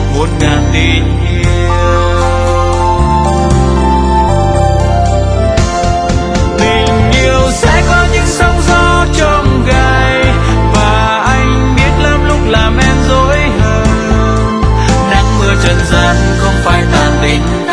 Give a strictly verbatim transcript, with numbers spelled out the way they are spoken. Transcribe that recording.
muôn ngàn tình yêu. Tình yêu sẽ có những sóng gió trong gai, và anh biết lắm lúc làm em dối hờn. Nắng mưa trần gian không phải tàn tình